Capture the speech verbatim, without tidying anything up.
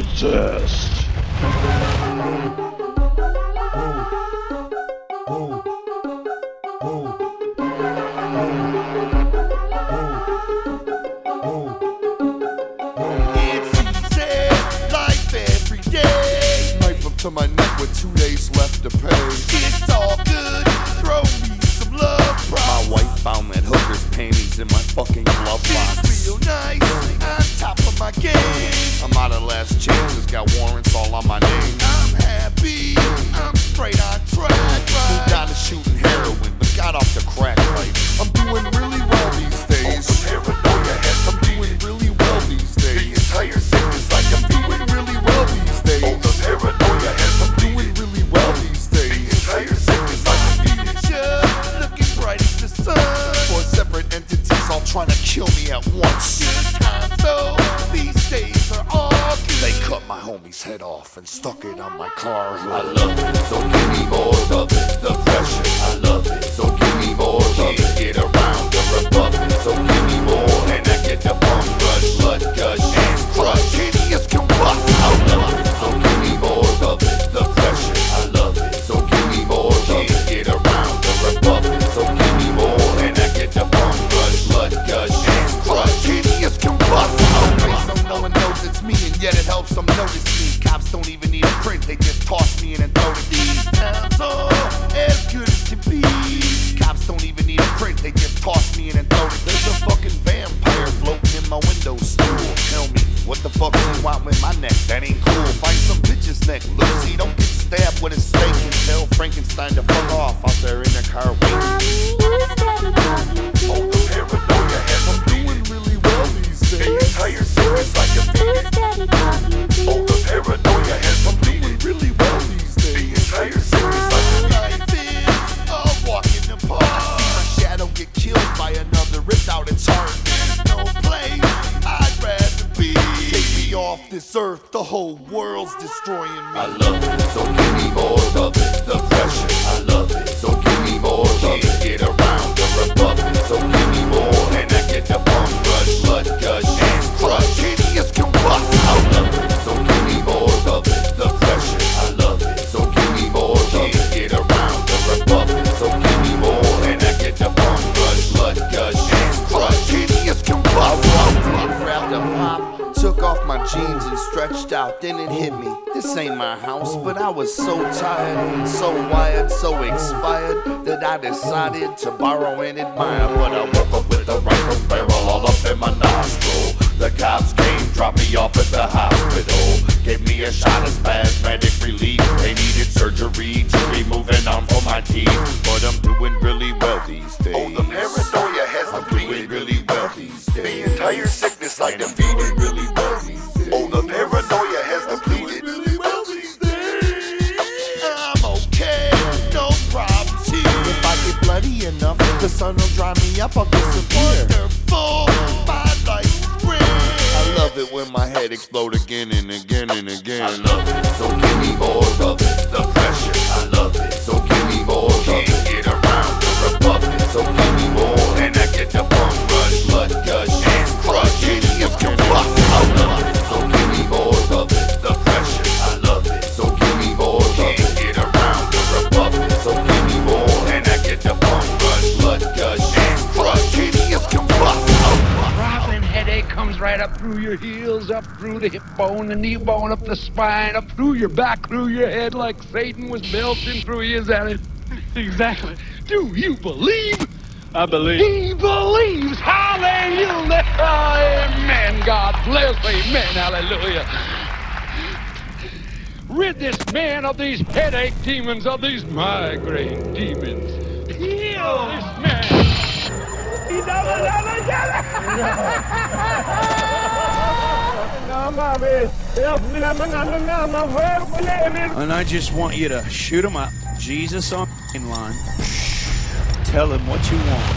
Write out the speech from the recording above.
Possessed. To my neck with two days left to pay. It's all good, throw me some love, bro. My wife found that hooker's panties in my fucking glove box. It's real nice, on top of my game. I'm out of last chances, got warrants all on my name. I'm happy, I'm straight on track, right? Moved out of shooting heroin, but got off the crack pipe. I'm doing really well these days. Oh, the paranoia has I'm doing really well these days. The entire sickness like I'm doing really well these days. Oh, the paranoia. I'm doing really well these days. The entire sickness like a future, looking bright as the sun. Four separate entities all trying to kill me at once. Good times though, these days are all good. They cut my homie's head off and stuck it on my car hood. I love it, so give me more of it. The pressure, I love it, so give me more of it. Get around or above it, so give me more. And I get the bum rush, blood gush, and crush. Hideous combust, I love it, so give me more of it. The pressure, I love it, so give me more of it. Get around or above it, so give me more. And I get the bum rush, blood gush, and crush. Hideous combust, so no one knows it's me, and yet it helps them notice me. Cops don't even need a print, they just toss me in and throw it. These times are as good as can be. Cops don't even need a print, they just toss me in and throw it. There's a fucking vampire floating in my window stool. Tell me, what the fuck you want with my neck? That ain't cool. Find some bitch's neck. Lucy, don't get stabbed with a steak and tell Frankenstein to fuck off out there in the car waiting. Oh, the paranoia has I'm doing really well these days. The entire series like a beat. Oh, the paranoia has I'm doing really well these days. The entire series like a life is a walk in the park. I see my shadow get killed by another, ripped out its heart. There's no place I'd rather be. Take me off this earth, the whole world's destroying me. I love it, so give me more of it. The pressure, I love it, so give me more of it. Get around or above it, so give me more. And I get the bum rush, blood gush, and crush. Hideous combust, I love it, so give me more of it. The pressure, I love it, so give me more of it. Get around or above it, so give me more. And I get the bum rush, blood gush, and crush. Hideous combust, I grabbed a pop, took off my jeans and stretched out, then it hit me. This ain't my house, but I was so tired, so wired, so expired, that I decided to borrow and admire. But I woke up with a rifle barrel all up in my nostril. The cops came, dropped me off at the hospital, gave me a shot of spasmodic relief. They needed surgery to remove an arm from my teeth, but I'm doing really well these days. Oh, the paranoia has I'm doing really well these days. The entire sickness like defeated really well these days. Oh, the paranoia has depleted really well these days. I'm okay, no problems here. If I get bloody enough, the sun will dry me up, I'll disappear. Wonderful, my life is great. I love it when my head explodes again and again and again. I love it, so give me more of it. The pressure, I love it, so give me more of it. Get around or above it, so give me more. And I get the bum rush, blood gush, and crush. Hideous combust, I love it, so give me more of it. The pressure, I love it, so give me more of it. Get around or above it, so give me more. And I get the bum rush, blood gush, and crush. Hideous combust. Throbbing headache comes right up through your heels, up through the hip bone, the knee bone, up the spine, up through your back, through your head, like Satan was belching through his alley. Exactly. Do you believe? I believe. He believes. Hallelujah. Amen. God bless. Amen. Hallelujah. Rid this man of these headache demons, of these migraine demons. Heal this man. And I just want you to shoot him up. Jesus on the line. Tell him what you want.